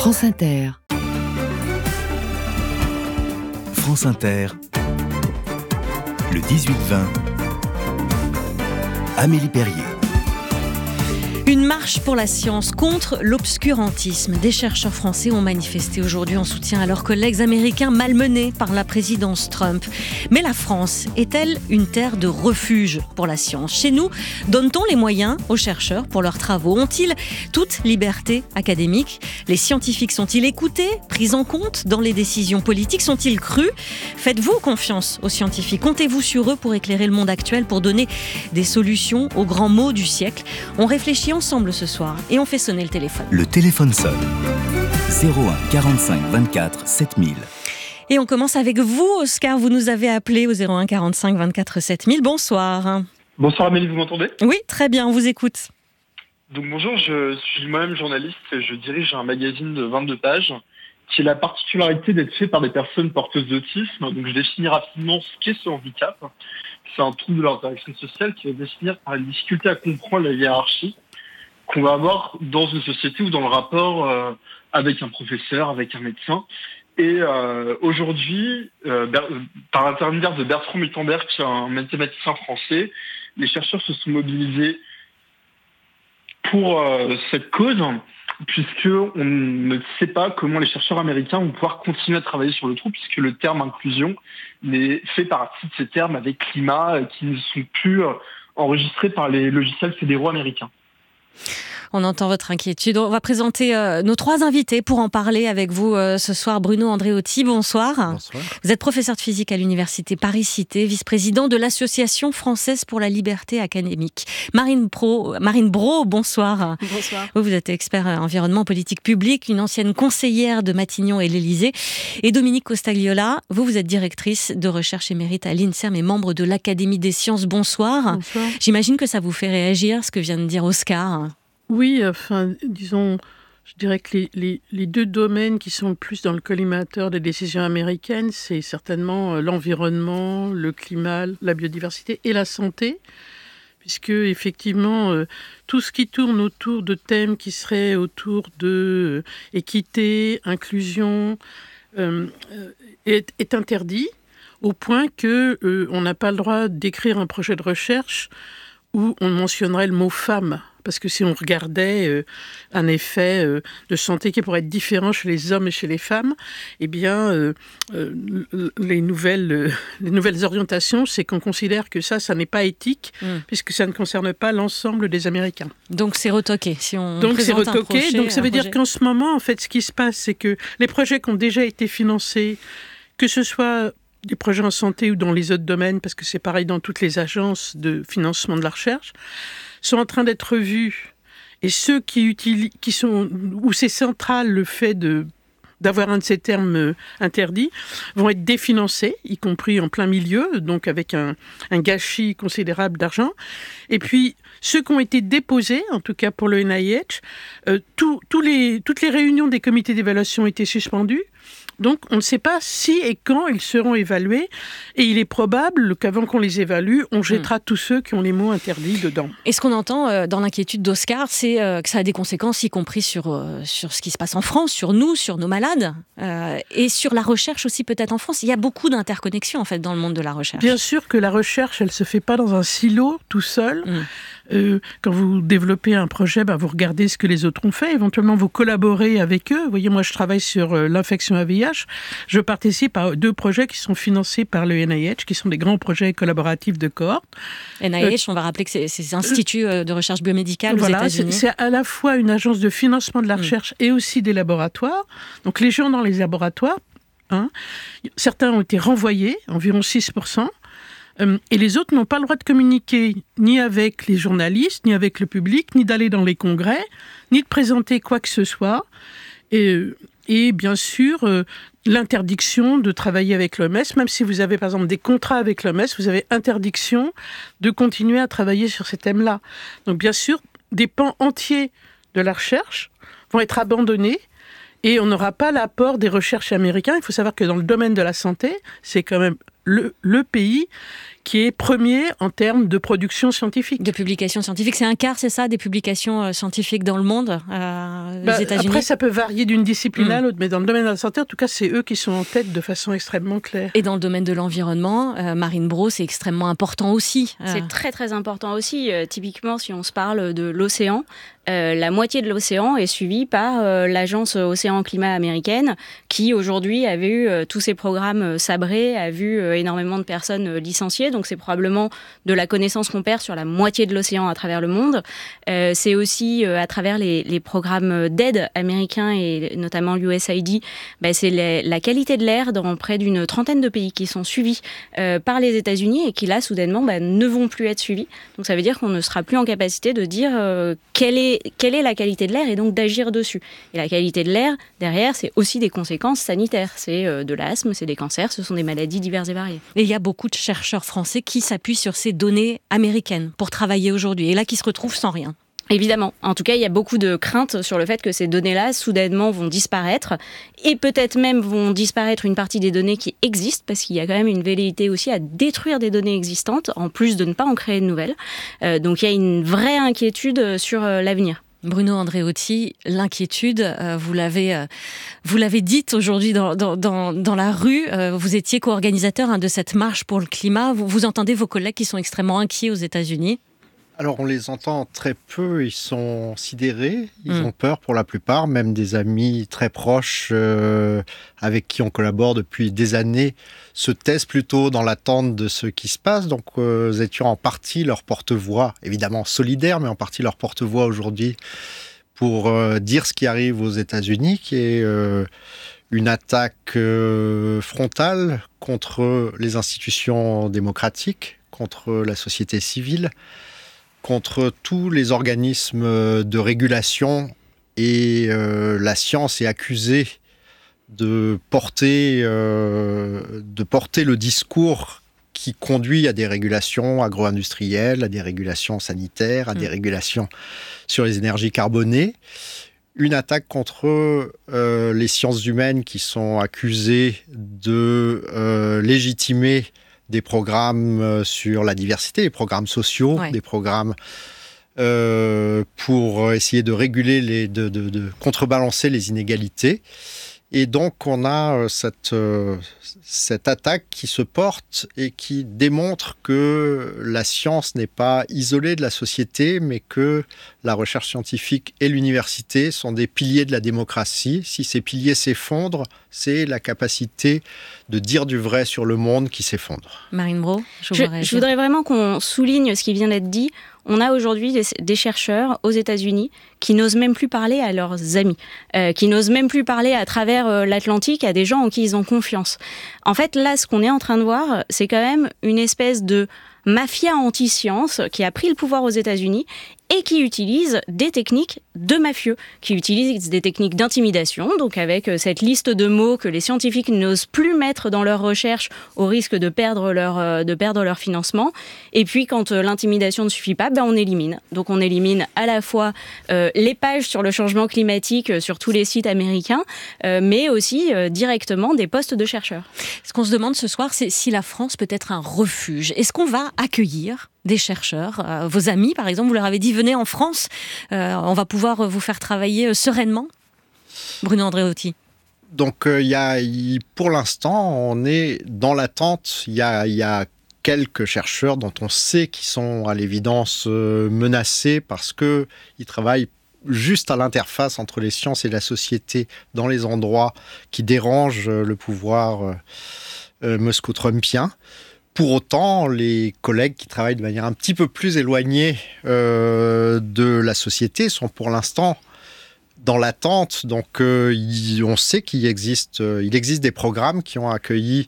France Inter. France Inter, le 18-20, Amélie Perrier. Une marche pour la science contre l'obscurantisme. Des chercheurs français ont manifesté aujourd'hui en soutien à leurs collègues américains malmenés par la présidence Trump. Mais la France est-elle une terre de refuge pour la science ? Chez nous, donne-t-on les moyens aux chercheurs pour leurs travaux ? Ont-ils toute liberté académique ? Les scientifiques sont-ils écoutés, pris en compte dans les décisions politiques ? Sont-ils crus ? Faites-vous confiance aux scientifiques ? Comptez-vous sur eux pour éclairer le monde actuel, pour donner des solutions aux grands maux du siècle ? On réfléchit ensemble ce soir et on fait sonner le téléphone. Le téléphone sonne. 01 45 24 7000. Et on commence avec vous, Oscar. Vous nous avez appelé au 01 45 24 7000. Bonsoir. Bonsoir Amélie, vous m'entendez ? Oui, très bien, on vous écoute. Donc bonjour, je suis moi-même journaliste et je dirige un magazine de 22 pages qui a la particularité d'être fait par des personnes porteuses d'autisme. Donc je définis rapidement ce qu'est ce handicap. C'est un trouble de l'interaction sociale qui va définir par une difficulté à comprendre la hiérarchie qu'on va avoir dans une société ou dans le rapport avec un professeur, avec un médecin. Et aujourd'hui, par l'intermédiaire de Bertrand Mittenberg, qui est un mathématicien français, les chercheurs se sont mobilisés pour cette cause, puisqu'on ne sait pas comment les chercheurs américains vont pouvoir continuer à travailler sur le trouble, puisque le terme inclusion fait partie de ces termes avec climat qui ne sont plus enregistrés par les logiciels fédéraux américains. On entend votre inquiétude. On va présenter nos trois invités pour en parler avec vous ce soir. Bruno Andréotti, bonsoir. Bonsoir. Vous êtes professeur de physique à l'université Paris-Cité, vice-président de l'Association française pour la liberté académique. Marine Braud, bonsoir. Bonsoir. Vous êtes expert environnement politique publique, une ancienne conseillère de Matignon et l'Élysée. Et Dominique Costagliola, vous êtes directrice de recherche émérite à l'INSERM et membre de l'Académie des sciences. Bonsoir. Bonsoir. J'imagine que ça vous fait réagir, ce que vient de dire Oscar. Oui, disons, je dirais que les deux domaines qui sont le plus dans le collimateur des décisions américaines, c'est certainement l'environnement, le climat, la biodiversité et la santé, puisque effectivement, tout ce qui tourne autour de thèmes qui seraient autour de équité, inclusion, est interdit, au point que on n'a pas le droit d'écrire un projet de recherche où on mentionnerait le mot femme. Parce que si on regardait un effet de santé qui pourrait être différent chez les hommes et chez les femmes, eh bien, les nouvelles orientations, c'est qu'on considère que ça n'est pas éthique, puisque ça ne concerne pas l'ensemble des Américains. Donc c'est retoqué. Si on Donc c'est présente retoqué. un projet, Donc ça veut dire qu'en ce moment, en fait, ce qui se passe, c'est que les projets qui ont déjà été financés, que ce soit des projets en santé ou dans les autres domaines, parce que c'est pareil dans toutes les agences de financement de la recherche, sont en train d'être revus. Et ceux où c'est central le fait d'avoir un de ces termes interdits, vont être définancés, y compris en plein milieu, donc avec un gâchis considérable d'argent. Et puis, ceux qui ont été déposés, en tout cas pour le NIH, toutes les réunions des comités d'évaluation ont été suspendues. Donc, on ne sait pas si et quand ils seront évalués. Et il est probable qu'avant qu'on les évalue, on jettera tous ceux qui ont les mots interdits dedans. Et ce qu'on entend dans l'inquiétude d'Oscar, c'est que ça a des conséquences, y compris sur ce qui se passe en France, sur nous, sur nos malades, et sur la recherche aussi peut-être en France. Il y a beaucoup d'interconnexions, en fait, dans le monde de la recherche. Bien sûr que la recherche, elle ne se fait pas dans un silo, tout seul. Quand vous développez un projet, vous regardez ce que les autres ont fait. Éventuellement, vous collaborez avec eux. Vous voyez, moi, je travaille sur l'infection à VIH. Je participe à 2 projets qui sont financés par le NIH, qui sont des grands projets collaboratifs de cohorte. NIH, on va rappeler que c'est ces instituts de recherche biomédicale aux États-Unis. C'est à la fois une agence de financement de la recherche et aussi des laboratoires. Donc, les gens dans les laboratoires, certains ont été renvoyés, environ 6%. Et les autres n'ont pas le droit de communiquer ni avec les journalistes, ni avec le public, ni d'aller dans les congrès, ni de présenter quoi que ce soit. Et bien sûr, l'interdiction de travailler avec l'OMS, même si vous avez par exemple des contrats avec l'OMS, vous avez interdiction de continuer à travailler sur ces thèmes-là. Donc bien sûr, des pans entiers de la recherche vont être abandonnés. Et on n'aura pas l'apport des recherches américains. Il faut savoir que dans le domaine de la santé, c'est quand même le pays qui est premier en termes de production scientifique. De publications scientifiques, c'est un quart, c'est ça, des publications scientifiques dans le monde, aux États-Unis. Après, ça peut varier d'une discipline à l'autre, mais dans le domaine de la santé, en tout cas, c'est eux qui sont en tête de façon extrêmement claire. Et dans le domaine de l'environnement, Marine Braud, c'est extrêmement important aussi. C'est très très important aussi. Typiquement, si on se parle de l'océan, la moitié de l'océan est suivie par l'agence Océan Climat américaine qui aujourd'hui a vu tous ses programmes sabrés, a vu énormément de personnes licenciées. Donc c'est probablement de la connaissance qu'on perd sur la moitié de l'océan à travers le monde. C'est aussi à travers les programmes d'aide américains et notamment l'USAID, c'est la qualité de l'air dans près d'une trentaine de pays qui sont suivis par les États-Unis et qui là soudainement ne vont plus être suivis. Donc ça veut dire qu'on ne sera plus en capacité de dire quelle est la qualité de l'air et donc d'agir dessus. Et la qualité de l'air, derrière, c'est aussi des conséquences sanitaires. C'est de l'asthme, c'est des cancers, ce sont des maladies diverses et variées. Et il y a beaucoup de chercheurs français qui s'appuient sur ces données américaines pour travailler aujourd'hui, et là qui se retrouvent sans rien. Évidemment. En tout cas, il y a beaucoup de craintes sur le fait que ces données-là, soudainement, vont disparaître. Et peut-être même vont disparaître une partie des données qui existent, parce qu'il y a quand même une velléité aussi à détruire des données existantes, en plus de ne pas en créer de nouvelles. Donc il y a une vraie inquiétude sur l'avenir. Bruno Andreotti, l'inquiétude, vous l'avez dite aujourd'hui dans la rue. Vous étiez co-organisateur de cette marche pour le climat. Vous entendez vos collègues qui sont extrêmement inquiets aux États-Unis ? Alors on les entend très peu, ils sont sidérés, ils ont peur pour la plupart, même des amis très proches avec qui on collabore depuis des années se taisent plutôt dans l'attente de ce qui se passe. Donc nous étions en partie leur porte-voix, évidemment solidaires, mais en partie leur porte-voix aujourd'hui pour dire ce qui arrive aux États-Unis, qui est une attaque frontale contre les institutions démocratiques, contre la société civile, contre tous les organismes de régulation, et la science est accusée de porter le discours qui conduit à des régulations agro-industrielles, à des régulations sanitaires, à des régulations sur les énergies carbonées. Une attaque contre les sciences humaines qui sont accusées de légitimer des programmes sur la diversité, des programmes sociaux, des programmes pour essayer de réguler, de contrebalancer les inégalités. Et donc, on a cette attaque qui se porte et qui démontre que la science n'est pas isolée de la société, mais que la recherche scientifique et l'université sont des piliers de la démocratie. Si ces piliers s'effondrent, c'est la capacité de dire du vrai sur le monde qui s'effondre. Marine Braud, je voudrais vraiment qu'on souligne ce qui vient d'être dit. On a aujourd'hui des chercheurs aux États-Unis qui n'osent même plus parler à leurs amis, qui n'osent même plus parler à travers l'Atlantique à des gens en qui ils ont confiance. En fait, là, ce qu'on est en train de voir, c'est quand même une espèce de mafia anti-science qui a pris le pouvoir aux États-Unis et qui utilise des techniques de mafieux, qui utilise des techniques d'intimidation, donc avec cette liste de mots que les scientifiques n'osent plus mettre dans leurs recherches au risque de perdre leur financement. Et puis, quand l'intimidation ne suffit pas, on élimine. Donc, on élimine à la fois les pages sur le changement climatique sur tous les sites américains, mais aussi directement des postes de chercheurs. Ce qu'on se demande ce soir, c'est si la France peut être un refuge. Est-ce qu'on va accueillir des chercheurs, vos amis par exemple, vous leur avez dit venez en France, on va pouvoir vous faire travailler sereinement. Bruno Andreotti. Donc pour l'instant on est dans l'attente, il y a quelques chercheurs dont on sait qu'ils sont à l'évidence menacés parce qu'ils travaillent juste à l'interface entre les sciences et la société dans les endroits qui dérangent le pouvoir moscou-trumpien. Pour autant, les collègues qui travaillent de manière un petit peu plus éloignée de la société sont pour l'instant dans l'attente. Donc, on sait qu'il existe des programmes qui ont accueilli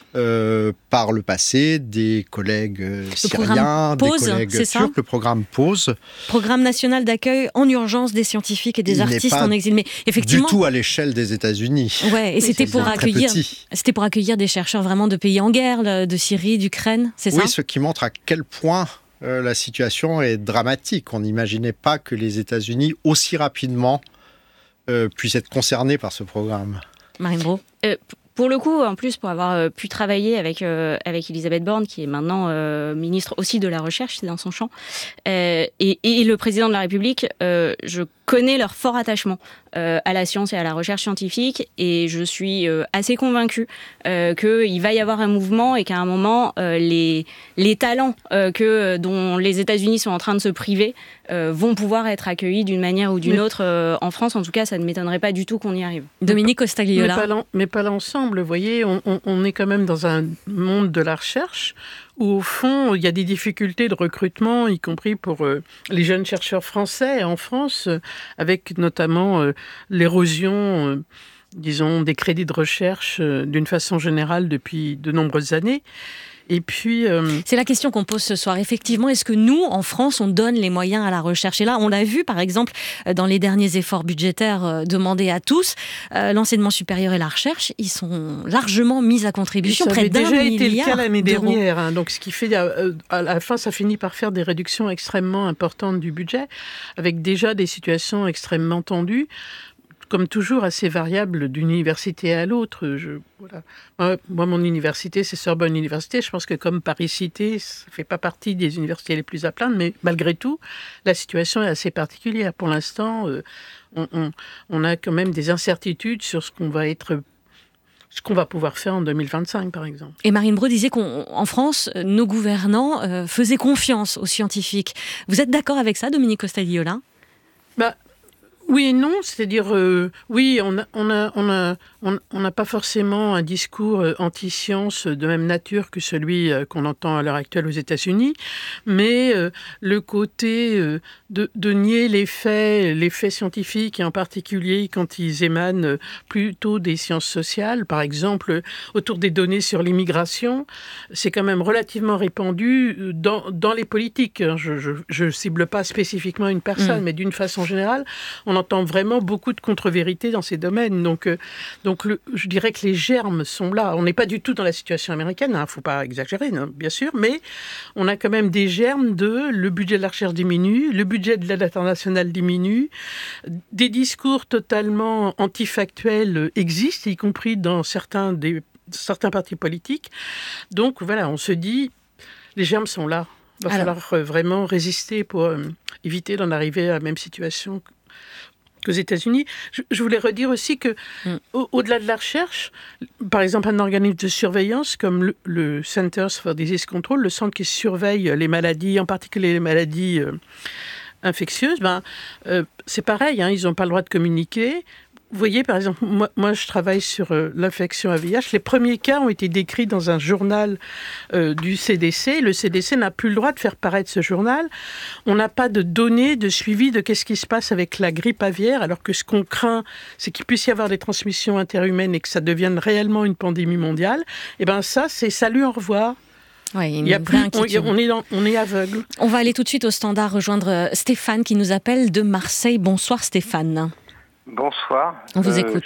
par le passé des collègues syriens, des collègues turcs. Le programme PAUSE. Programme national d'accueil en urgence des scientifiques et des artistes en exil. Mais effectivement, du tout à l'échelle des États-Unis. Ouais, et c'était pour accueillir des chercheurs vraiment de pays en guerre, de Syrie, d'Ukraine, c'est ça ? Oui, ce qui montre à quel point la situation est dramatique. On n'imaginait pas que les États-Unis aussi rapidement puissent être concernés par ce programme. Marine Braud. pour le coup, en plus, pour avoir pu travailler avec Elisabeth Borne, qui est maintenant ministre aussi de la Recherche, c'est dans son champ, et le président de la République, je connais leur fort attachement à la science et à la recherche scientifique, et je suis assez convaincue qu'il va y avoir un mouvement et qu'à un moment, les talents dont les États-Unis sont en train de se priver vont pouvoir être accueillis d'une manière ou d'une autre en France. En tout cas, ça ne m'étonnerait pas du tout qu'on y arrive. Dominique Costagliola. Mais pas l'ensemble, vous voyez, on est quand même dans un monde de la recherche où, au fond, il y a des difficultés de recrutement, y compris pour les jeunes chercheurs français en France, avec notamment l'érosion, disons, des crédits de recherche d'une façon générale depuis de nombreuses années. Et puis, c'est la question qu'on pose ce soir. Effectivement, est-ce que nous, en France, on donne les moyens à la recherche ? Et là, on l'a vu, par exemple, dans les derniers efforts budgétaires demandés à tous, l'enseignement supérieur et la recherche, ils sont largement mis à contribution. Près d'1 milliard d'euros. Ça avait déjà été le cas l'année dernière. Hein, donc, ce qui fait, à la fin, ça finit par faire des réductions extrêmement importantes du budget, avec déjà des situations extrêmement tendues. Comme toujours, assez variable d'une université à l'autre. Voilà. Moi, mon université, c'est Sorbonne Université. Je pense que comme Paris-Cité, ça ne fait pas partie des universités les plus à plaindre, mais malgré tout, la situation est assez particulière. Pour l'instant, on a quand même des incertitudes sur ce qu'on va pouvoir faire en 2025, par exemple. Et Marine Breu disait qu'en France, nos gouvernants faisaient confiance aux scientifiques. Vous êtes d'accord avec ça, Dominique Costagliola ? Oui et non, c'est-à-dire, oui, on n'a pas forcément un discours anti-science de même nature que celui qu'on entend à l'heure actuelle aux États-Unis, mais le côté de nier les faits scientifiques, et en particulier quand ils émanent plutôt des sciences sociales, par exemple, autour des données sur l'immigration, c'est quand même relativement répandu dans les politiques. Je ne cible pas spécifiquement une personne, mais d'une façon générale, on entend vraiment beaucoup de contre-vérités dans ces domaines. Donc je dirais que les germes sont là. On n'est pas du tout dans la situation américaine, il ne faut pas exagérer, bien sûr, mais on a quand même des germes le budget de la recherche diminue, le budget de l'aide internationale diminue, des discours totalement antifactuels existent, y compris dans certains partis politiques. Donc voilà, on se dit, les germes sont là. Il va falloir vraiment résister pour éviter d'en arriver à la même situation qu'aux États-Unis. Je voulais redire aussi que, au-delà de la recherche, par exemple, un organisme de surveillance comme le Centers for Disease Control, le centre qui surveille les maladies, en particulier les maladies infectieuses, c'est pareil, ils n'ont pas le droit de communiquer. Vous voyez, par exemple, moi je travaille sur l'infection à VIH. Les premiers cas ont été décrits dans un journal du CDC. Le CDC n'a plus le droit de faire paraître ce journal. On n'a pas de données de suivi de qu'est-ce qui se passe avec la grippe aviaire, alors que ce qu'on craint, c'est qu'il puisse y avoir des transmissions interhumaines et que ça devienne réellement une pandémie mondiale. Et bien ça, c'est salut, au revoir. Oui, on est aveugle. On va aller tout de suite au standard rejoindre Stéphane qui nous appelle de Marseille. Bonsoir Stéphane. Bonsoir. On vous écoute.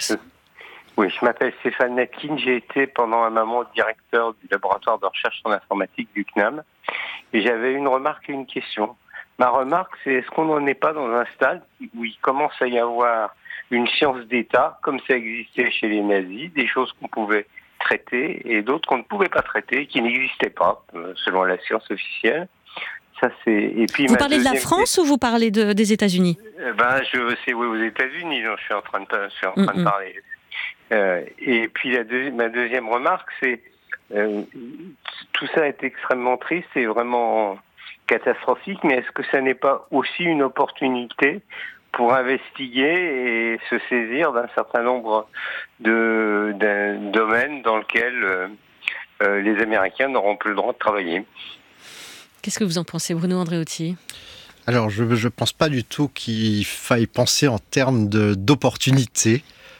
Je m'appelle Stéphane Natkin. J'ai été pendant un moment directeur du laboratoire de recherche en informatique du CNAM. Et j'avais une remarque et une question. Ma remarque, c'est est-ce qu'on n'en est pas dans un stade où il commence à y avoir une science d'État, comme ça existait chez les nazis, des choses qu'on pouvait traiter et d'autres qu'on ne pouvait pas traiter, qui n'existaient pas, selon la science officielle. Ça, et puis, vous parlez de la France ou vous parlez des États-Unis ? C'est aux États-Unis dont je suis en train de parler. Et puis ma deuxième remarque, c'est tout ça est extrêmement triste et vraiment catastrophique, mais est-ce que ça n'est pas aussi une opportunité pour investiguer et se saisir d'un certain nombre de domaines dans lesquels les Américains n'auront plus le droit de travailler ? Qu'est-ce que vous en pensez, Bruno Andréotti ? Alors, je ne pense pas du tout qu'il faille penser en termes d'opportunité.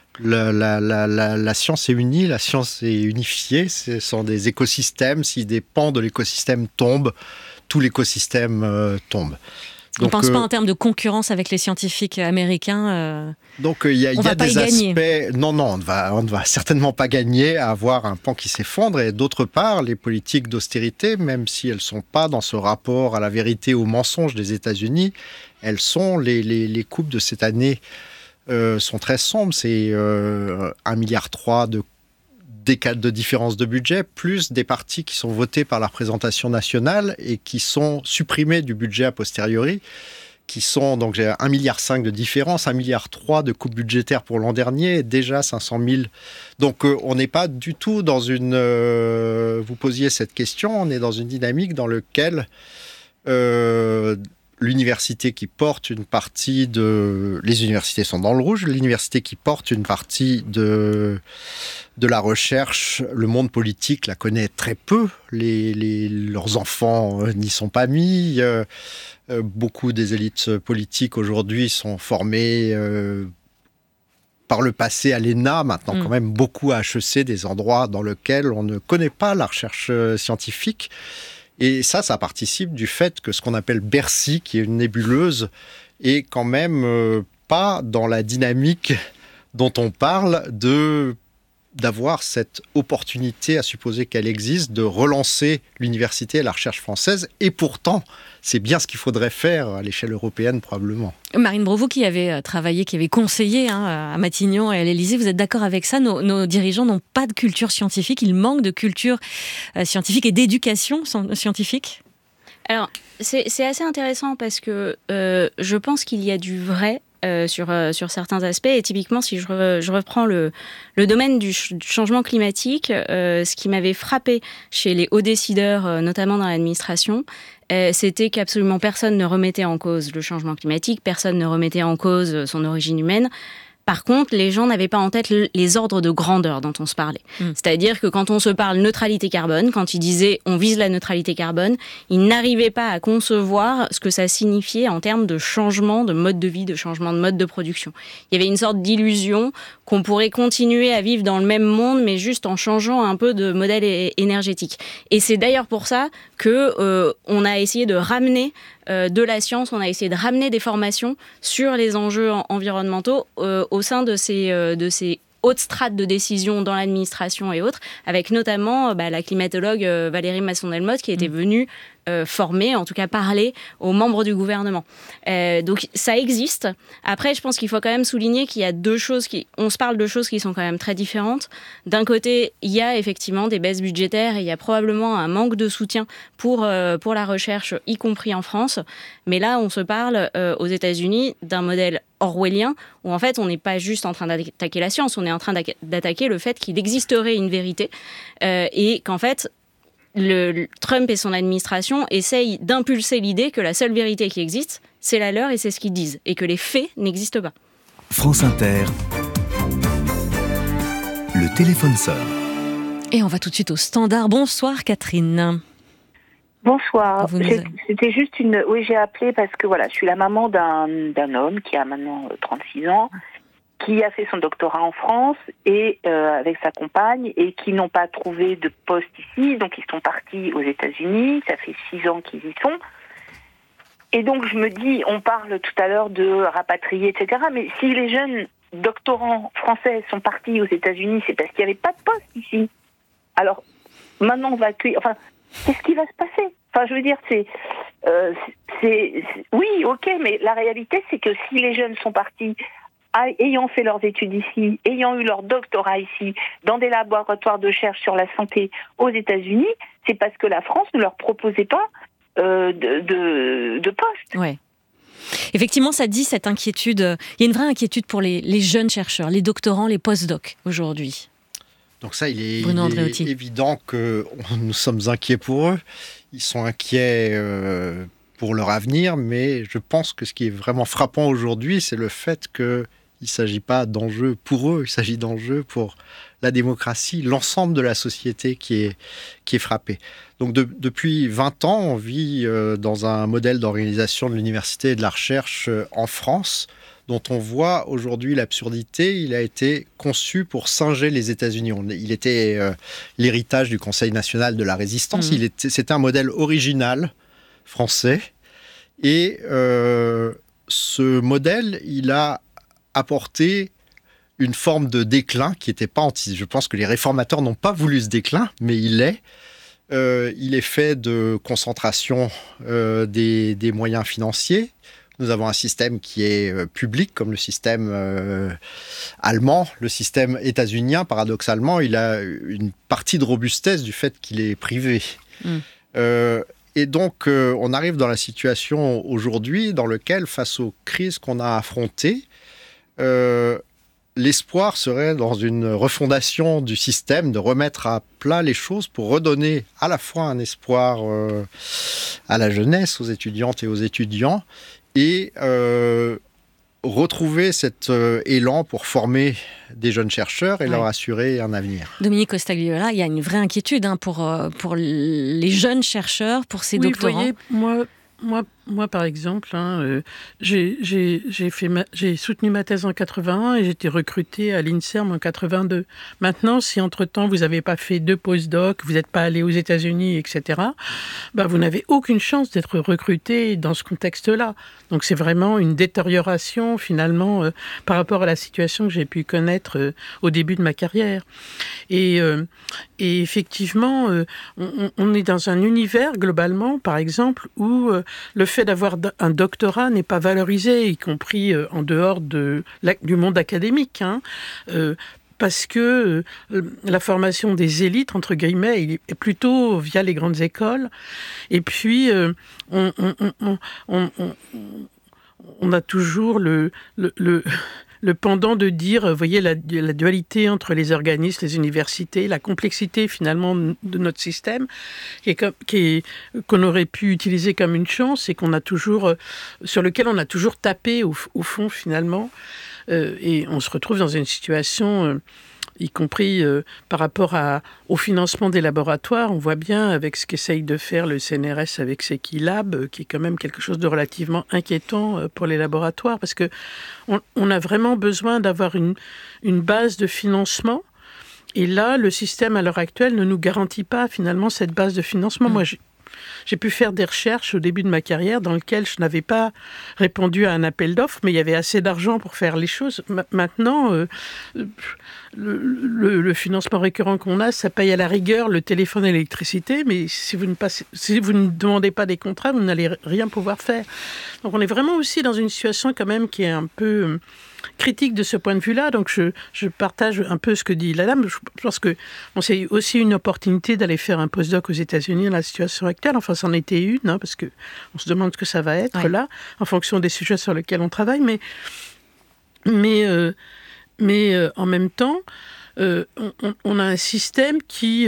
La science est unie, la science est unifiée. Ce sont des écosystèmes. Si des pans de l'écosystème tombent, tout l'écosystème tombe. On ne pense pas en termes de concurrence avec les scientifiques américains. Donc il y a des aspects. Non, on ne va certainement pas gagner à avoir un pan qui s'effondre. Et d'autre part, les politiques d'austérité, même si elles ne sont pas dans ce rapport à la vérité ou au mensonge des États-Unis, elles sont les coupes de cette année sont très sombres. C'est 1,3 milliard des cas de différence de budget, plus des parties qui sont votées par la représentation nationale et qui sont supprimées du budget a posteriori, qui sont, donc j'ai 1,5 milliard de différence, 1,3 milliard de coupe budgétaire pour l'an dernier, déjà 500 000. Donc on n'est pas du tout dans une... vous posiez cette question, on est dans une dynamique dans laquelle l'université qui porte une partie de... Les universités sont dans le rouge, l'université qui porte une partie de la recherche, le monde politique la connaît très peu, leurs enfants n'y sont pas mis... beaucoup des élites politiques aujourd'hui sont formées par le passé à l'ENA, maintenant quand même beaucoup à HEC, des endroits dans lesquels on ne connaît pas la recherche scientifique. Et ça participe du fait que ce qu'on appelle Bercy, qui est une nébuleuse, est quand même pas dans la dynamique dont on parle d'avoir cette opportunité, à supposer qu'elle existe, de relancer l'université et la recherche française. Et pourtant, c'est bien ce qu'il faudrait faire à l'échelle européenne, probablement. Marine Bros, vous qui avez travaillé, qui avez conseillé à Matignon et à l'Élysée, vous êtes d'accord avec ça ? Nos dirigeants n'ont pas de culture scientifique, ils manquent de culture scientifique et d'éducation scientifique ? Alors, c'est assez intéressant parce que je pense qu'il y a du vrai sur certains aspects. Et typiquement, si je reprends le domaine du changement climatique, ce qui m'avait frappé chez les hauts décideurs, notamment dans l'administration, c'était qu'absolument personne ne remettait en cause le changement climatique, personne ne remettait en cause son origine humaine. Par contre, les gens n'avaient pas en tête les ordres de grandeur dont on se parlait. C'est-à-dire que quand on se parle neutralité carbone, quand ils disaient on vise la neutralité carbone, ils n'arrivaient pas à concevoir ce que ça signifiait en termes de changement de mode de vie, de changement de mode de production. Il y avait une sorte d'illusion qu'on pourrait continuer à vivre dans le même monde, mais juste en changeant un peu de modèle énergétique. Et c'est d'ailleurs pour ça qu'on a essayé de ramener de la science, on a essayé de ramener des formations sur les enjeux environnementaux au sein de ces hautes strates de décision dans l'administration et autres, avec notamment la climatologue Valérie Masson-Delmotte qui était venue former, en tout cas parler aux membres du gouvernement. Donc ça existe. Après, je pense qu'il faut quand même souligner qu'il y a deux choses on se parle de choses qui sont quand même très différentes. D'un côté, il y a effectivement des baisses budgétaires et il y a probablement un manque de soutien pour la recherche, y compris en France. Mais là, on se parle aux États-Unis d'un modèle orwellien où en fait, on n'est pas juste en train d'attaquer la science, on est en train d'attaquer le fait qu'il existerait une vérité et qu'en fait, Trump et son administration essayent d'impulser l'idée que la seule vérité qui existe, c'est la leur et c'est ce qu'ils disent, et que les faits n'existent pas. France Inter, le téléphone sonne. Et on va tout de suite au standard. Bonsoir Catherine. Bonsoir. C'était juste Oui, j'ai appelé parce que voilà, je suis la maman d'un homme qui a maintenant 36 ans, qui a fait son doctorat en France et avec sa compagne et qui n'ont pas trouvé de poste ici, donc ils sont partis aux États-Unis. Ça fait 6 ans qu'ils y sont. Et donc je me dis, on parle tout à l'heure de rapatrier, etc. Mais si les jeunes doctorants français sont partis aux États-Unis, c'est parce qu'il n'y avait pas de poste ici. Alors maintenant on va accueillir. Enfin, qu'est-ce qui va se passer ? Enfin, je veux dire, oui, ok, mais la réalité, c'est que si les jeunes sont partis ayant fait leurs études ici, ayant eu leur doctorat ici, dans des laboratoires de recherche sur la santé aux États-Unis, c'est parce que la France ne leur proposait pas de poste. Ouais. Effectivement, ça dit cette inquiétude. Il y a une vraie inquiétude pour les jeunes chercheurs, les doctorants, les post-docs aujourd'hui. Donc ça, il est évident que nous sommes inquiets pour eux. Ils sont inquiets pour leur avenir, mais je pense que ce qui est vraiment frappant aujourd'hui, c'est le fait qu'il ne s'agit pas d'enjeux pour eux, il s'agit d'enjeux pour la démocratie, l'ensemble de la société qui est frappée. Donc depuis 20 ans, on vit dans un modèle d'organisation de l'université et de la recherche en France, dont on voit aujourd'hui l'absurdité. Il a été conçu pour singer les États-Unis. Il était l'héritage du Conseil national de la résistance. C'était un modèle original français. Et ce modèle, il a apporté une forme de déclin qui n'était pas anti. Je pense que les réformateurs n'ont pas voulu ce déclin, mais il est. Il est fait de concentration des moyens financiers. Nous avons un système qui est public, comme le système allemand. Le système états-unien, paradoxalement, il a une partie de robustesse du fait qu'il est privé. Et donc, on arrive dans la situation aujourd'hui dans laquelle, face aux crises qu'on a affrontées, l'espoir serait dans une refondation du système, de remettre à plat les choses pour redonner à la fois un espoir à la jeunesse, aux étudiantes et aux étudiants, et retrouver cet élan pour former des jeunes chercheurs et leur assurer un avenir. Dominique Costagliola, il y a une vraie inquiétude pour les jeunes chercheurs, pour ces doctorants. Vous voyez, moi, par exemple, j'ai soutenu ma thèse en 81 et j'ai été recruté à l'INSERM en 82. Maintenant, si entre-temps vous n'avez pas fait 2 post-doc, vous n'êtes pas allé aux États-Unis, etc., vous n'avez aucune chance d'être recruté dans ce contexte-là. Donc c'est vraiment une détérioration finalement par rapport à la situation que j'ai pu connaître au début de ma carrière. Et effectivement, on est dans un univers globalement, par exemple, où le fait d'avoir un doctorat n'est pas valorisé, y compris en dehors du monde académique, parce que la formation des élites, entre guillemets, est plutôt via les grandes écoles. Et puis, on a toujours le pendant de dire, vous voyez, la dualité entre les organismes, les universités, la complexité finalement de notre système, qu'on aurait pu utiliser comme une chance et sur lequel on a toujours tapé au fond finalement. Et on se retrouve dans une situation, y compris par rapport au financement des laboratoires. On voit bien avec ce qu'essaye de faire le CNRS avec ses Keylab, qui est quand même quelque chose de relativement inquiétant pour les laboratoires, parce que on a vraiment besoin d'avoir une base de financement. Et là, le système à l'heure actuelle ne nous garantit pas finalement cette base de financement. Moi, j'ai pu faire des recherches au début de ma carrière dans lesquelles je n'avais pas répondu à un appel d'offres, mais il y avait assez d'argent pour faire les choses. Maintenant, le financement récurrent qu'on a, ça paye à la rigueur le téléphone et l'électricité, mais si vous ne demandez pas des contrats, vous n'allez rien pouvoir faire. Donc on est vraiment aussi dans une situation quand même qui est un peu critique de ce point de vue-là. Donc je partage un peu ce que dit la dame. Je pense que c'est aussi une opportunité d'aller faire un postdoc aux États-Unis dans la situation actuelle. Enfin, c'en était une, parce que on se demande ce que ça va être là, en fonction des sujets sur lesquels on travaille. Mais en même temps, on a un système qui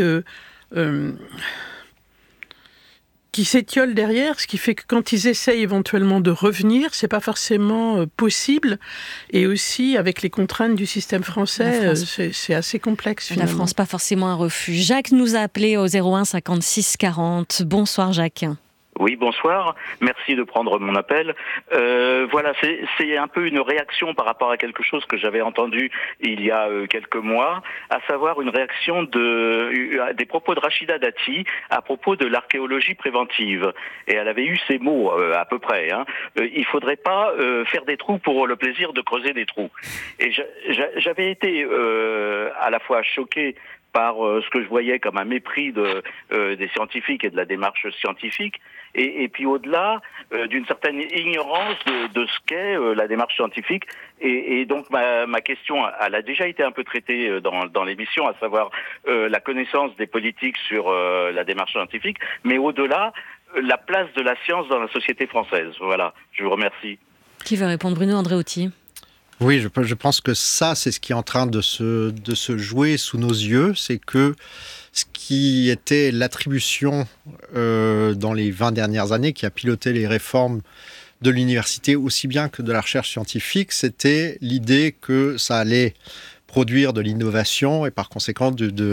s'étiole derrière, ce qui fait que quand ils essayent éventuellement de revenir, c'est pas forcément possible. Et aussi, avec les contraintes du système français, c'est assez complexe. Finalement. La France, pas forcément un refuge. Jacques nous a appelé au 01 56 40. Bonsoir Jacques. Oui, bonsoir. Merci de prendre mon appel. Voilà, c'est un peu une réaction par rapport à quelque chose que j'avais entendu il y a quelques mois, à savoir une réaction des propos de Rachida Dati à propos de l'archéologie préventive. Et elle avait eu ces mots à peu près. Il faudrait pas faire des trous pour le plaisir de creuser des trous. Et j'avais été à la fois choqué par ce que je voyais comme un mépris des scientifiques et de la démarche scientifique, et puis au-delà d'une certaine ignorance de ce qu'est la démarche scientifique. Et donc ma question, elle a déjà été un peu traitée dans l'émission, à savoir la connaissance des politiques sur la démarche scientifique, mais au-delà, la place de la science dans la société française. Voilà, je vous remercie. Qui veut répondre? Bruno Andréotti. Oui, je pense que ça, c'est ce qui est en train de se jouer sous nos yeux. C'est que ce qui était l'attribution dans les 20 dernières années, qui a piloté les réformes de l'université aussi bien que de la recherche scientifique, c'était l'idée que ça allait produire de l'innovation et par conséquent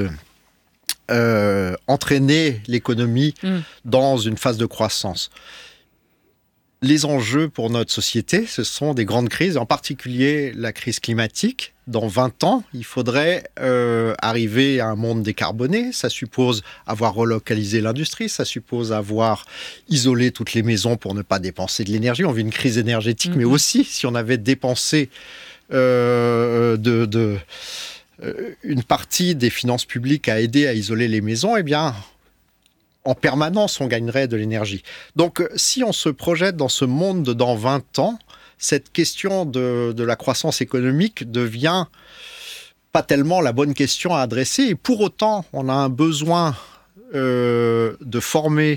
entraîner l'économie dans une phase de croissance. Les enjeux pour notre société, ce sont des grandes crises, en particulier la crise climatique. Dans 20 ans, il faudrait arriver à un monde décarboné. Ça suppose avoir relocalisé l'industrie, ça suppose avoir isolé toutes les maisons pour ne pas dépenser de l'énergie. On vit une crise énergétique, mais aussi, si on avait dépensé une partie des finances publiques à aider à isoler les maisons, eh bien, en permanence, on gagnerait de l'énergie. Donc, si on se projette dans ce monde dans 20 ans, cette question de la croissance économique devient pas tellement la bonne question à adresser. Et pour autant, on a un besoin de former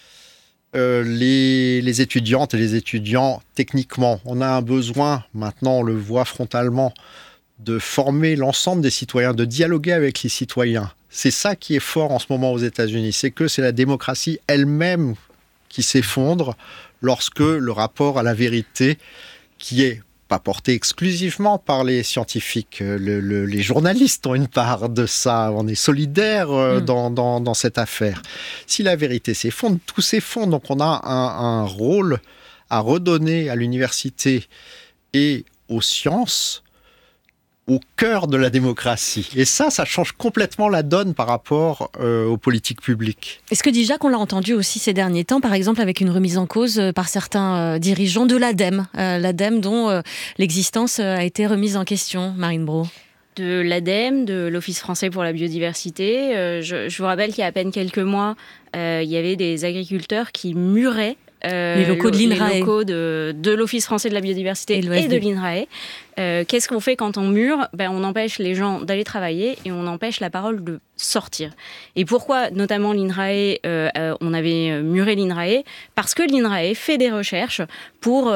les étudiantes et les étudiants techniquement. On a un besoin, maintenant on le voit frontalement, de former l'ensemble des citoyens, de dialoguer avec les citoyens. C'est ça qui est fort en ce moment aux États-Unis, c'est la démocratie elle-même qui s'effondre lorsque le rapport à la vérité, qui est pas porté exclusivement par les scientifiques, les journalistes ont une part de ça, on est solidaires dans cette affaire. Si la vérité s'effondre, tout s'effondre, donc on a un rôle à redonner à l'université et aux sciences au cœur de la démocratie. Et ça change complètement la donne par rapport aux politiques publiques. Et ce que dit Jacques, on l'a entendu aussi ces derniers temps, par exemple avec une remise en cause par certains dirigeants de l'ADEME, l'ADEME dont l'existence a été remise en question, Marine Braud. De l'ADEME, de l'Office français pour la biodiversité. Je vous rappelle qu'il y a à peine quelques mois, il y avait des agriculteurs qui muraient les locaux de l'INRAE. Les locaux de l'Office français de la biodiversité et de l'INRAE. Qu'est-ce qu'on fait quand on mure ? On empêche les gens d'aller travailler et on empêche la parole de sortir. Et pourquoi, notamment l'INRAE, on avait muré l'INRAE ? Parce que l'INRAE fait des recherches pour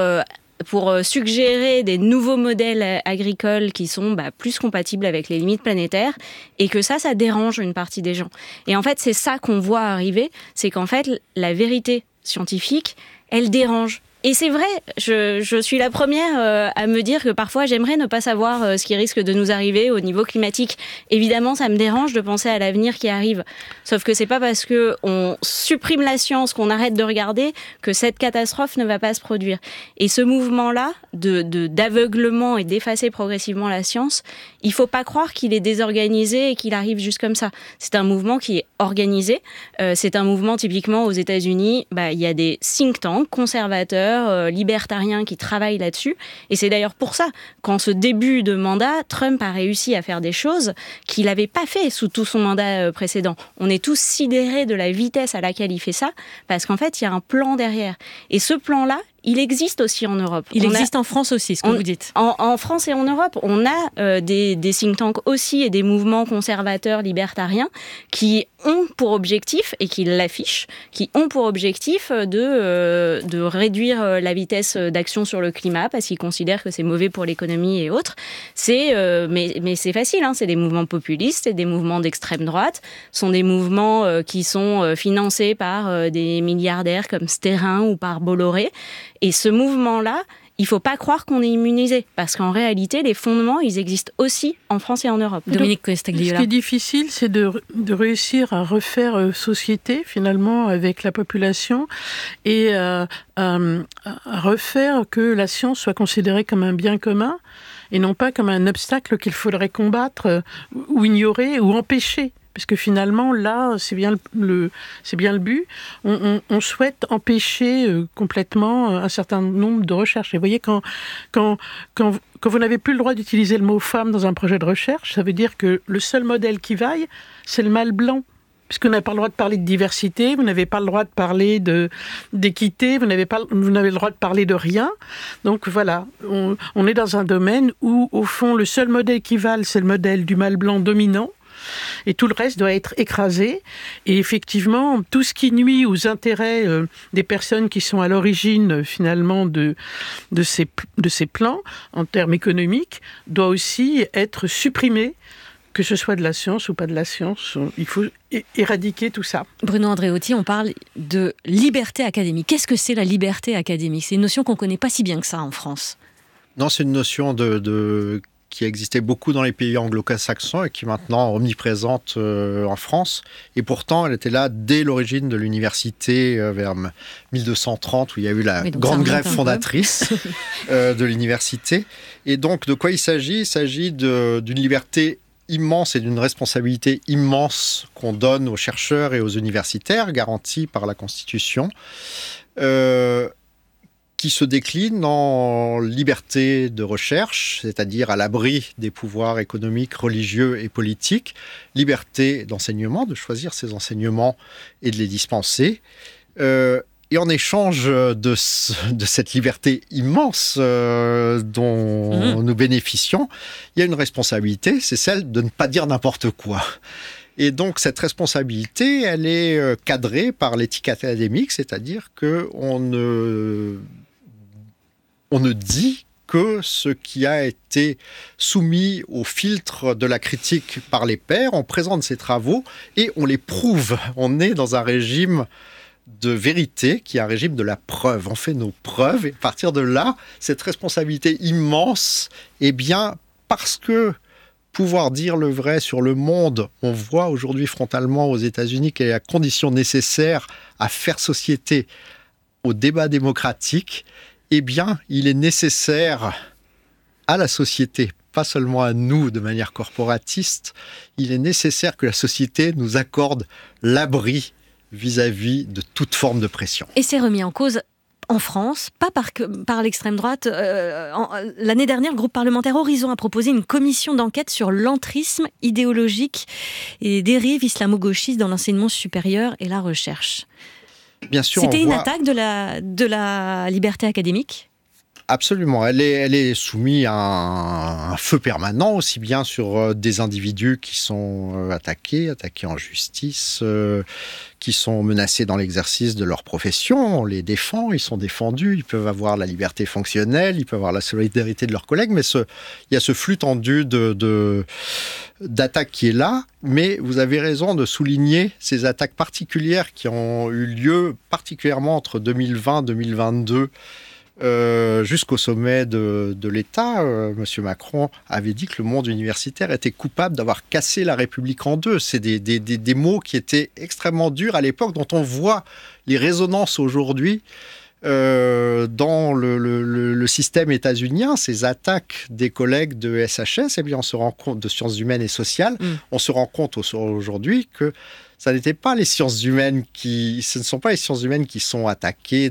suggérer des nouveaux modèles agricoles qui sont plus compatibles avec les limites planétaires, et que ça dérange une partie des gens. Et en fait, c'est ça qu'on voit arriver, c'est qu'en fait, la vérité scientifique, elle dérange. Et c'est vrai, je suis la première à me dire que parfois j'aimerais ne pas savoir ce qui risque de nous arriver au niveau climatique. Évidemment, ça me dérange de penser à l'avenir qui arrive. Sauf que c'est pas parce qu'on supprime la science, qu'on arrête de regarder, que cette catastrophe ne va pas se produire. Et ce mouvement-là, d'aveuglement et d'effacer progressivement la science, il faut pas croire qu'il est désorganisé et qu'il arrive juste comme ça. C'est un mouvement qui est organisé. C'est un mouvement, typiquement aux États-Unis, il y a des think tanks conservateurs, libertariens qui travaillent là-dessus. Et c'est d'ailleurs pour ça qu'en ce début de mandat, Trump a réussi à faire des choses qu'il n'avait pas fait sous tout son mandat précédent. On est tous sidérés de la vitesse à laquelle il fait ça, parce qu'en fait, il y a un plan derrière. Et ce plan-là, il existe aussi en Europe. Il existe en France aussi, ce que vous dites. En France et en Europe, on a des think tanks aussi et des mouvements conservateurs, libertariens, qui ont pour objectif, et qui l'affichent, qui ont pour objectif de réduire la vitesse d'action sur le climat, parce qu'ils considèrent que c'est mauvais pour l'économie et autres. Mais c'est facile, c'est des mouvements populistes, c'est des mouvements d'extrême droite, sont des mouvements qui sont financés par des milliardaires comme Sterrin ou par Bolloré. Et ce mouvement-là, il ne faut pas croire qu'on est immunisé, parce qu'en réalité, les fondements, ils existent aussi en France et en Europe. Dominique Costagliola. Ce qui est difficile, c'est de réussir à refaire société, finalement, avec la population, et à refaire que la science soit considérée comme un bien commun, et non pas comme un obstacle qu'il faudrait combattre, ou ignorer, ou empêcher. Parce que finalement, là, c'est bien le but. On souhaite empêcher complètement un certain nombre de recherches. Et vous voyez, quand vous n'avez plus le droit d'utiliser le mot femme dans un projet de recherche, ça veut dire que le seul modèle qui vaille, c'est le mâle blanc. Puisque vous n'avez pas le droit de parler de diversité, vous n'avez pas le droit de parler d'équité, vous n'avez le droit de parler de rien. Donc voilà, on est dans un domaine où, au fond, le seul modèle qui vale, c'est le modèle du mâle blanc dominant. Et tout le reste doit être écrasé. Et effectivement, tout ce qui nuit aux intérêts des personnes qui sont à l'origine, finalement, de ces plans, en termes économiques, doit aussi être supprimé, que ce soit de la science ou pas de la science. Il faut éradiquer tout ça. Bruno Andreotti, on parle de liberté académique. Qu'est-ce que c'est la liberté académique ? C'est une notion qu'on ne connaît pas si bien que ça en France. Non, c'est une notion qui existait beaucoup dans les pays anglo-saxons et qui est maintenant omniprésente en France. Et pourtant, elle était là dès l'origine de l'université, vers 1230, où il y a eu la grande grève fondatrice de l'université. Et donc, de quoi il s'agit ? Il s'agit d'une liberté immense et d'une responsabilité immense qu'on donne aux chercheurs et aux universitaires, garantie par la Constitution, qui qui se décline en liberté de recherche, c'est-à-dire à l'abri des pouvoirs économiques, religieux et politiques, liberté d'enseignement, de choisir ses enseignements et de les dispenser. Et en échange de cette liberté immense dont nous bénéficions, il y a une responsabilité, c'est celle de ne pas dire n'importe quoi. Et donc cette responsabilité, elle est cadrée par l'éthique académique, c'est-à-dire qu'on ne dit que ce qui a été soumis au filtre de la critique par les pairs, on présente ses travaux et on les prouve. On est dans un régime de vérité qui est un régime de la preuve. On fait nos preuves et à partir de là, cette responsabilité immense, eh bien, parce que pouvoir dire le vrai sur le monde, on voit aujourd'hui frontalement aux États-Unis quelle est la condition nécessaire à faire société au débat démocratique, eh bien, il est nécessaire à la société, pas seulement à nous de manière corporatiste, il est nécessaire que la société nous accorde l'abri vis-à-vis de toute forme de pression. Et c'est remis en cause en France, pas par l'extrême droite. L'année dernière, le groupe parlementaire Horizon a proposé une commission d'enquête sur l'entrisme idéologique et dérives islamo-gauchistes dans l'enseignement supérieur et la recherche. Bien sûr, c'était une attaque de la liberté académique ? Absolument, elle est soumise à un feu permanent, aussi bien sur des individus qui sont attaqués en justice, qui sont menacés dans l'exercice de leur profession. On les défend, ils sont défendus, ils peuvent avoir la liberté fonctionnelle, ils peuvent avoir la solidarité de leurs collègues, mais il y a ce flux tendu d'attaques qui est là. Mais vous avez raison de souligner ces attaques particulières qui ont eu lieu particulièrement entre 2020 et 2022. Jusqu'au sommet de l'État, M. Macron avait dit que le monde universitaire était coupable d'avoir cassé la République en deux. C'est des mots qui étaient extrêmement durs à l'époque, dont on voit les résonances aujourd'hui dans le système états-unien. Ces attaques des collègues de SHS, eh bien, on se rend compte, de sciences humaines et sociales, on se rend compte aujourd'hui que ce ne sont pas les sciences humaines qui sont attaquées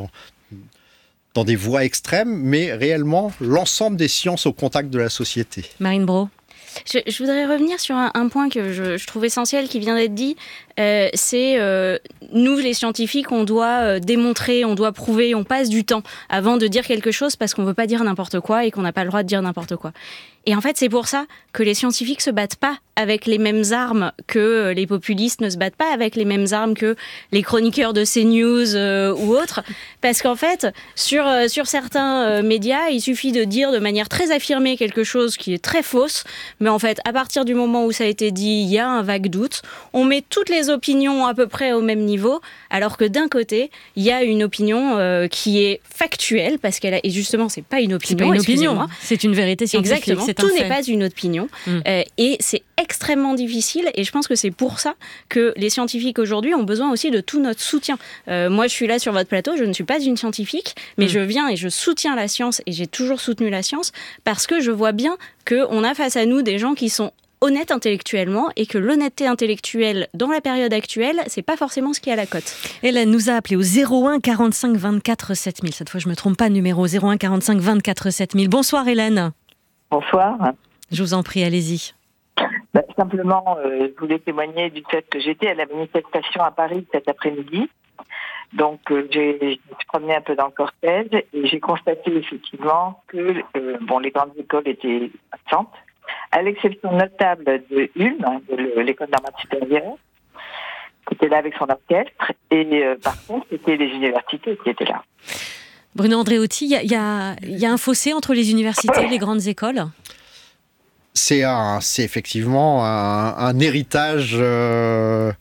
dans des voies extrêmes, mais réellement l'ensemble des sciences au contact de la société. Marine Braud. Je voudrais revenir sur un point que je trouve essentiel qui vient d'être dit. C'est nous, les scientifiques, on doit démontrer, on doit prouver, on passe du temps avant de dire quelque chose parce qu'on ne veut pas dire n'importe quoi et qu'on n'a pas le droit de dire n'importe quoi. Et en fait, c'est pour ça que les scientifiques se battent pas avec les mêmes armes que les populistes ne se battent pas avec les mêmes armes que les chroniqueurs de CNews ou autres. Parce qu'en fait, sur certains médias, il suffit de dire de manière très affirmée quelque chose qui est très fausse. Mais en fait, à partir du moment où ça a été dit, il y a un vague doute. On met toutes les opinions à peu près au même niveau, alors que d'un côté, il y a une opinion qui est factuelle, parce qu'elle et justement, c'est pas une opinion. C'est pas une opinion, c'est une vérité scientifique. Exactement. Tout n'est pas une opinion. Et c'est extrêmement difficile. Et je pense que c'est pour ça que les scientifiques aujourd'hui ont besoin aussi de tout notre soutien. Moi, je suis là sur votre plateau. Je ne suis pas une scientifique, mais je viens et je soutiens la science. Et j'ai toujours soutenu la science parce que je vois bien qu'on a face à nous des gens qui sont honnêtes intellectuellement et que l'honnêteté intellectuelle dans la période actuelle, c'est pas forcément ce qui est à la cote. Hélène nous a appelé au 01 45 24 7000. Cette fois, je me trompe pas, numéro 01 45 24 7000. Bonsoir Hélène. Bonsoir. Je vous en prie, allez-y. Simplement, je voulais témoigner du fait que j'étais à la manifestation à Paris cet après-midi. Donc, j'ai promené un peu dans le cortège et j'ai constaté effectivement que les grandes écoles étaient absentes, à l'exception notable de Ulm, de l'école d'armement supérieure, qui était là avec son orchestre. Et par contre, c'était les universités qui étaient là. Bruno Andréotti, il y a un fossé entre les universités et les grandes écoles ? C'est effectivement un héritage de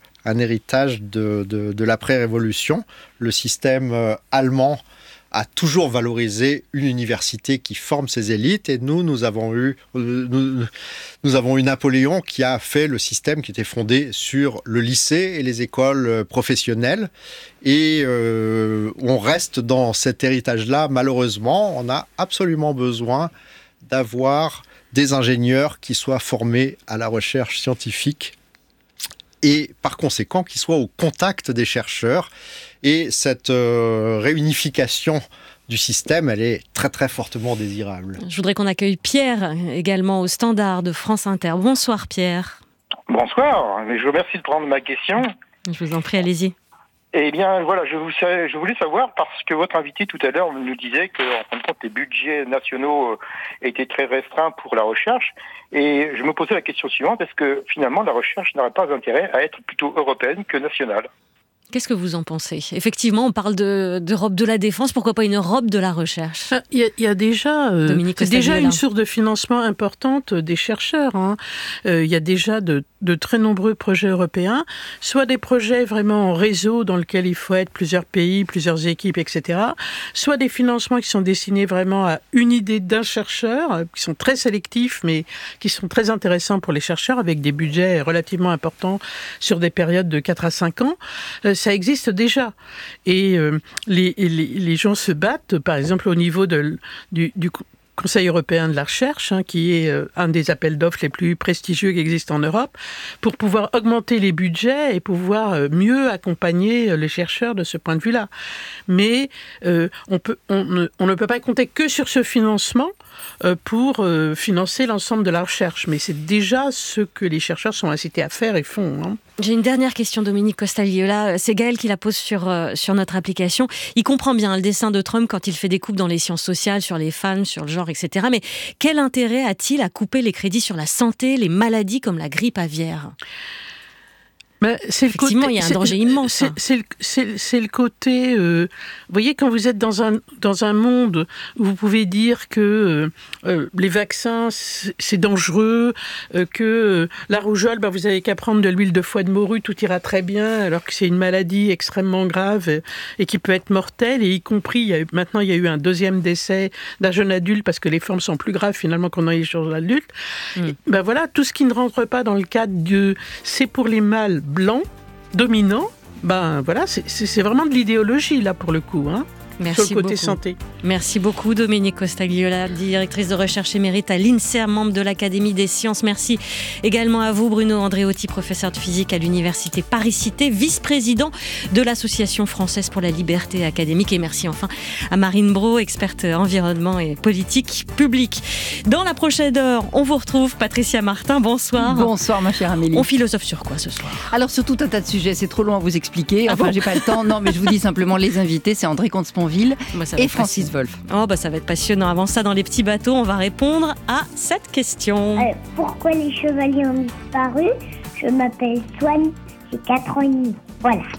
l'après-révolution. Le système allemand a toujours valorisé une université qui forme ses élites, et nous avons eu Napoléon qui a fait le système qui était fondé sur le lycée et les écoles professionnelles, et on reste dans cet héritage-là. Malheureusement, on a absolument besoin d'avoir des ingénieurs qui soient formés à la recherche scientifique et par conséquent qui soient au contact des chercheurs. Et cette réunification du système, elle est très très fortement désirable. Je voudrais qu'on accueille Pierre également au standard de France Inter. Bonsoir Pierre. Bonsoir, mais je vous remercie de prendre ma question. Je vous en prie, allez-y. Eh bien, voilà, je voulais savoir, parce que votre invité tout à l'heure nous disait qu'en fin de compte, les budgets nationaux étaient très restreints pour la recherche. Et je me posais la question suivante, est-ce que finalement la recherche n'aurait pas intérêt à être plutôt européenne que nationale ? Qu'est-ce que vous en pensez ? Effectivement, on parle d'Europe de la défense, pourquoi pas une Europe de la recherche ? Il y a déjà, une source de financement importante des chercheurs. Il y a déjà de très nombreux projets européens, soit des projets vraiment en réseau dans lequel il faut être plusieurs pays, plusieurs équipes, etc. Soit des financements qui sont destinés vraiment à une idée d'un chercheur, qui sont très sélectifs, mais qui sont très intéressants pour les chercheurs, avec des budgets relativement importants sur des périodes de 4 à 5 ans. Ça existe déjà. Et les gens se battent, par exemple, au niveau du Conseil européen de la recherche, qui est un des appels d'offres les plus prestigieux qui existent en Europe, pour pouvoir augmenter les budgets et pouvoir mieux accompagner les chercheurs de ce point de vue-là. Mais on ne peut pas compter que sur ce financement pour financer l'ensemble de la recherche. Mais c'est déjà ce que les chercheurs sont incités à faire et font. J'ai une dernière question, Dominique Costagliola. C'est Gaël qui la pose sur notre application. Il comprend bien le dessein de Trump quand il fait des coupes dans les sciences sociales, sur les femmes, sur le genre, etc. Mais quel intérêt a-t-il à couper les crédits sur la santé, les maladies comme la grippe aviaire ? Effectivement, il y a un danger immense. C'est le côté... vous voyez, quand vous êtes dans un monde où vous pouvez dire que les vaccins, c'est dangereux, que la rougeole, vous n'avez qu'à prendre de l'huile de foie de morue, tout ira très bien, alors que c'est une maladie extrêmement grave et qui peut être mortelle. Et y compris, maintenant, il y a eu un deuxième décès d'un jeune adulte, parce que les formes sont plus graves, finalement, qu'on a eu sur l'adulte. Voilà, tout ce qui ne rentre pas dans le cadre de... C'est pour les mâles blancs, dominants, voilà, c'est vraiment de l'idéologie, là, pour le coup, Merci sur le côté beaucoup. santé. Merci beaucoup, Dominique Costagliola, directrice de recherche émérite à l'INSERM, membre de l'Académie des sciences. Merci également à vous, Bruno Andréotti, professeur de physique à l'Université Paris-Cité, vice-président de l'Association française pour la liberté académique. Et merci enfin à Marine Braud, experte environnement et politique publique. Dans la prochaine heure, on vous retrouve Patricia Martin. Bonsoir. Bonsoir, ma chère Amélie. On philosophe sur quoi ce soir ? Alors, sur tout un tas de sujets, c'est trop long à vous expliquer. J'ai pas le temps. Non, mais je vous dis simplement, les invités, c'est André Comte-Sponville et Francis Wolff. Ça va être passionnant. Avant ça, dans les petits bateaux, on va répondre à cette question. Pourquoi les chevaliers ont disparu ? Je m'appelle Swan, j'ai 4 ans et demi. Voilà.